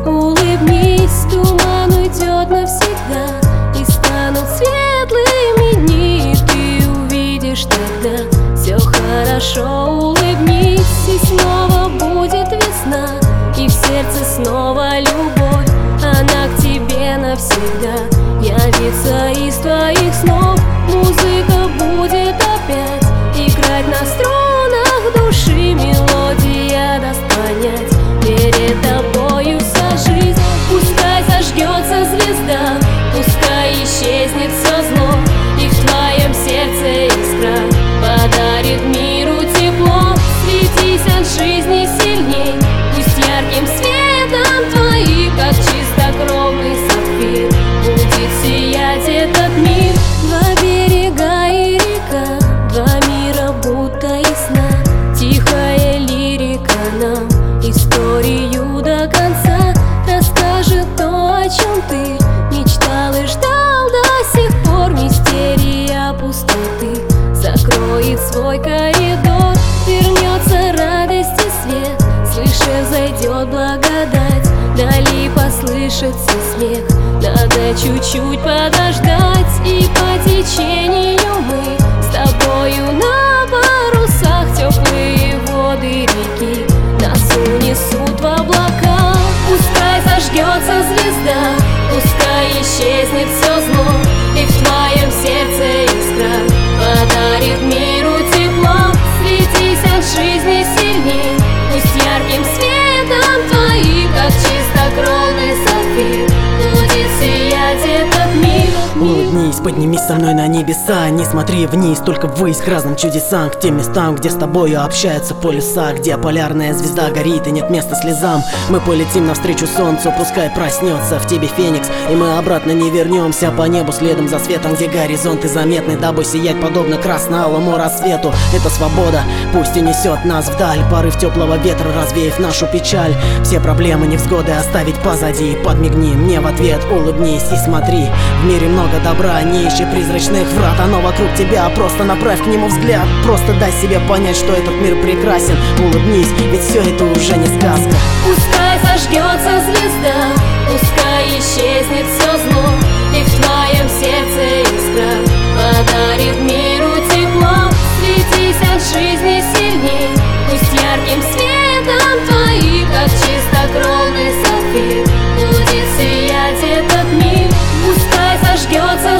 Улыбнись, туман уйдет навсегда, и станут светлыми дни, и ты увидишь тогда все хорошо. Улыбнись, и снова будет весна, и в сердце снова любовь, она к тебе навсегда явится из твоих снов. Музыка будет опять играть на струнах души, мелодия даст понять перед тобою вся жизнь. Пускай зажгется звезда, пускай исчезнет все зло, и в твоем сердце искра подарит миру тепло. Светись от жизни сильней, пусть ярким светом твоим, как чистокровный сапфир, будет сиять этот мир. Два берега и река, два мира будто и сна, тихая лирика нам историю до конца расскажет то, о чем ты мечтал и ждал до сих пор. Мистерия пустоты закроет свой коридор, вернется радость и свет, слыша, зайдет благодать, вдали послышится смех. Надо чуть-чуть подождать, и по течению мы с тобою на парусах. Теплые воды реки нас унесут в облака. Пускай зажгется звезда, пускай исчезнет все зло, и в твоем сердце искра подарит миру тепло. Светись от жизни сильней, пусть ярким светом твоим, как чистокровный сапфир, будет сиять этот мир. Улыбнись, поднимись со мной на небеса, не смотри вниз, только ввысь к разным чудесам, к тем местам, где с тобою общаются полюса, где полярная звезда горит и нет места слезам. Мы полетим навстречу солнцу, пускай проснется в тебе феникс, и мы обратно не вернемся по небу следом за светом, где горизонты заметны, дабы сиять подобно красно-алому рассвету. Это свобода, пусть и несет нас вдаль, порыв теплого ветра, развеяв нашу печаль. Все проблемы, невзгоды оставить позади, подмигни мне в ответ, улыбнись и смотри. В мире много добра, не ищи призрачных врат, оно вокруг тебя, просто направь к нему взгляд, просто дай себе понять, что этот мир прекрасен. Улыбнись, ведь все это уже не сказка. Пускай зажгется звезда, пускай исчезнет все зло, и в твоем сердце искра подарит миру тепло. Светись от жизни сильней, пусть ярким светом твоим, как чистокровный сапфир, будет сиять этот мир. Пускай зажгется